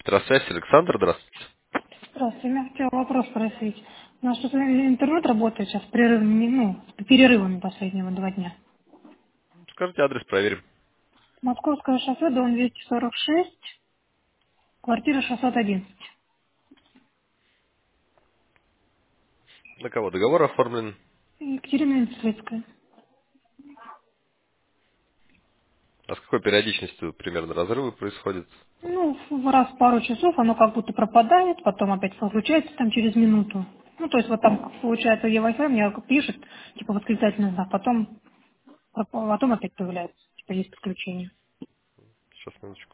Электросвязь, Александр, здравствуйте. Здравствуйте, я хотела вопрос спросить. У нас что-то интернет работает сейчас с перерывами, с перерывами последнего 2 дня. Скажите адрес, проверим. Московское шоссе, дом 246, квартира 611. На кого договор оформлен? Екатерина Инцлицкая. А с какой периодичностью примерно разрывы происходят? Раз в пару часов оно как будто пропадает, потом опять включается там через минуту. То есть вот там, получается, Wi-Fi мне пишет, типа восклицательный знак, потом опять появляется, типа есть подключение. Сейчас, минуточку.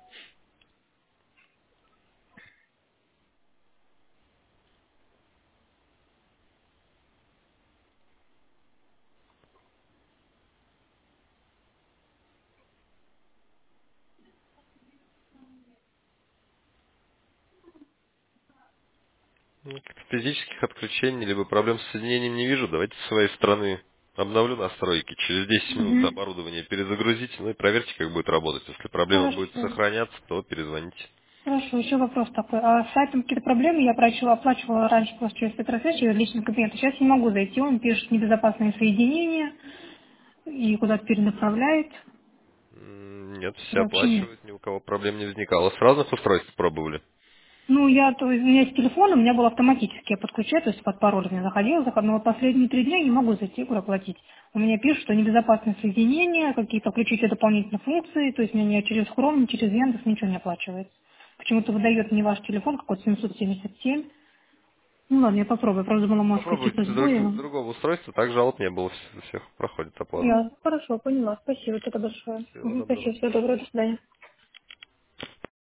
Физических отключений, либо проблем с соединением не вижу. Давайте с своей стороны обновлю настройки. Через 10 минут Угу. оборудование перезагрузите, и проверьте, как будет работать. Если проблема будет Хорошо. сохраняться, то перезвоните. Хорошо, еще вопрос такой. А с сайтом какие-то проблемы? Я оплачивала раньше просто через Петросвязь, через личный кабинет. Сейчас не могу зайти, он пишет небезопасные соединения и куда-то перенаправляет. Нет, все Вообще нет. оплачивают, ни у кого проблем не возникало. С разных устройств пробовали? У меня есть телефон, у меня был автоматически, я подключаю, то есть под пароль у меня заходила, но вот последние 3 дня я не могу зайти куда платить. У меня пишут, что небезопасные соединения, какие-то включите дополнительные функции, то есть мне ни через Chrome, ни через Яндекс ничего не оплачивается. Почему-то выдает мне ваш телефон, какой-то 777. Ладно, я попробую. Правда, думала, может, какие-то Попробуйте сбои. с другого устройства, так жалоб не было, у всех проходит оплата. Я хорошо, поняла. Спасибо тебе большое. Всего доброго. Спасибо, всего доброго, до свидания.